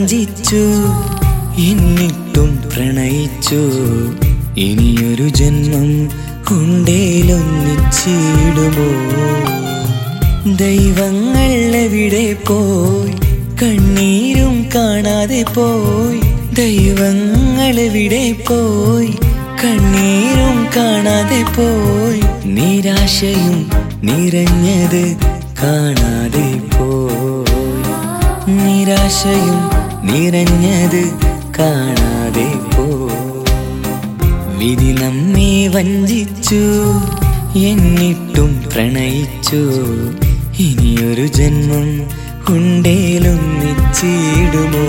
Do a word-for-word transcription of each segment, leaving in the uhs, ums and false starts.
വഞ്ചിച്ചു, എന്നിട്ടും പ്രണയിച്ചു. ഇനിയൊരു ജന്മം ഉണ്ടേലൊന്നിച്ചിടുമോ? ദൈവങ്ങൾ എവിടെ പോയി? കണ്ണീരും കാണാതെ പോയി. ദൈവങ്ങൾ എവിടെ പോയി? കണ്ണീരും കാണാതെ പോയി. നിരാശയും നിറഞ്ഞത് കാണാതെ പോയി. നിരാശയും നിറഞ്ഞത് കാണാതെ പോയി. വിധി നമ്മെ വഞ്ചിച്ചു, എന്നിട്ടും പ്രണയിച്ചു. ഇനിയൊരു ജന്മം ഉണ്ടേലൊന്നിച്ചിടുമോ?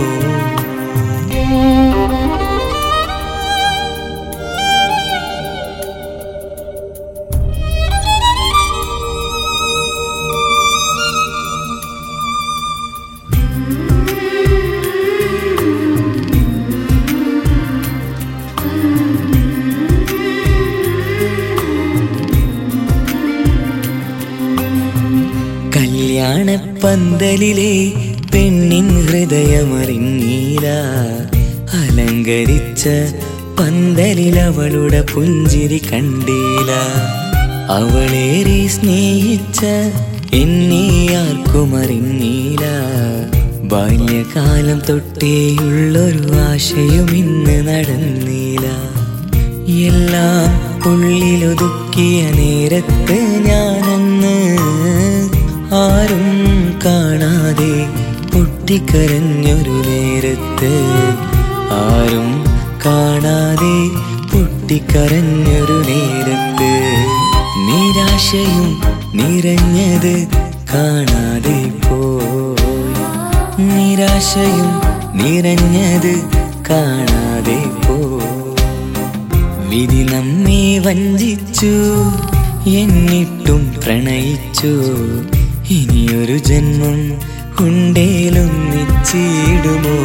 കല്യാണപ്പന്തലിലെ പെണ്ണിൻ ഹൃദയമറിഞ്ഞീല. അലങ്കരിച്ച പന്തലിൽ അവളുടെ പുഞ്ചിരി കണ്ടീല. അവളേറെ സ്നേഹിച്ച എന്നെ ആർക്കും അറിഞ്ഞീല. ബാല്യകാലം തൊട്ടേയുള്ളൊരു ആശയും ഇന്ന് നടന്നീല. എല്ലാം ഉള്ളിലൊതുക്കിയ നേരത്ത് ഞാനന്ന് ആരും കാണാതെ പൊട്ടിക്കരഞ്ഞൊരു നേരത്ത്, ആരും കാണാതെ പൊട്ടിക്കരഞ്ഞൊരു നേരത്ത്. നിരാശയും നിറഞ്ഞത് കാണാതെ പോയി. നിരാശയും നിറഞ്ഞത് കാണാതെ പോയി. വിധി നമ്മെ വഞ്ചിച്ചു, എന്നിട്ടും പ്രണയിച്ചു. ഇനിയൊരു ജന്മം ഉണ്ടേലൊന്നിച്ചിടുമോ?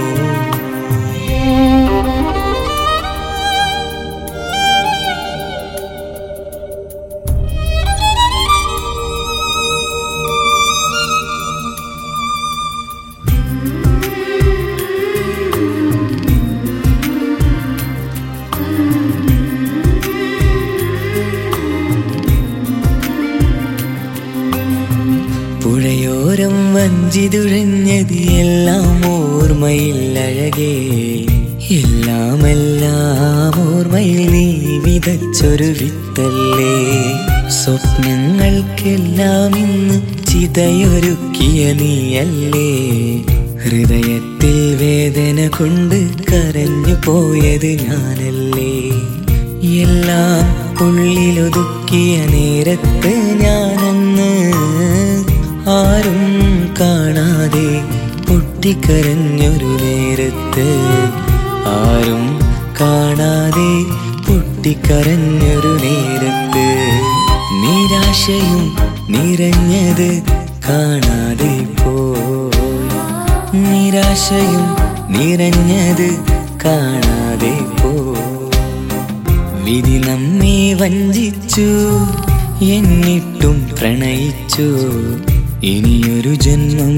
പുഴയോരം വഞ്ചിതുഴഞ്ഞത് എല്ലാം ഓർമ്മയിൽ അഴകേ. എല്ലാം എല്ലാം ഓർമ്മയിൽ നീ വിതച്ചൊരു വിത്തല്ലേ. സ്വപ്നങ്ങൾക്കെല്ലാം ഇന്ന് ചിതയൊരുക്കിയ നീയല്ലേ. ഹൃദയത്തിൽ വേദന കൊണ്ട് കരഞ്ഞു പോയത് ഞാനല്ലേ. എല്ലാം ഉള്ളിലൊതുക്കിയ നേരത്ത് ഞാനന്ന് ആരും കാണാതെ പൊട്ടിക്കരഞ്ഞൊരു നേരത്ത്, ആരും കാണാതെ പൊട്ടിക്കരഞ്ഞൊരു നേരത്ത്. നിരാശയും നിറഞ്ഞത് കാണാതെ പോയി. നിരാശയും നിറഞ്ഞത് കാണാതെ പോയി. വിധി നമ്മെ വഞ്ചിച്ചു, എന്നിട്ടും പ്രണയിച്ചു. ഇനിയൊരു ജന്മം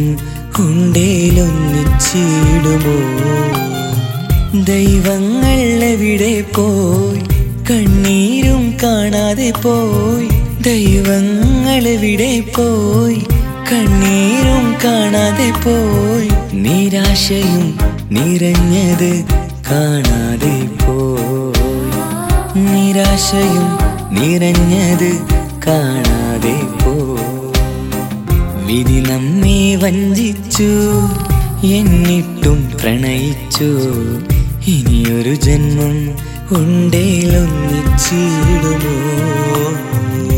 ഉണ്ടേലൊന്നിച്ചിടുമോ? ദൈവങ്ങൾ എവിടെ പോയി? കണ്ണീരും കാണാതെ പോയി. ദൈവങ്ങൾ എവിടെ പോയി? കണ്ണീരും കാണാതെ പോയി. നിരാശയും നിറഞ്ഞത് കാണാതെ പോയി. നിരാശയും നിറഞ്ഞത് കാണാതെ പോയി. വിധി നമ്മെ വഞ്ചിച്ചു, എന്നിട്ടും പ്രണയിച്ചു. ഇനിയൊരു ജന്മം ഉണ്ടേലൊന്നിച്ചിടുമോ?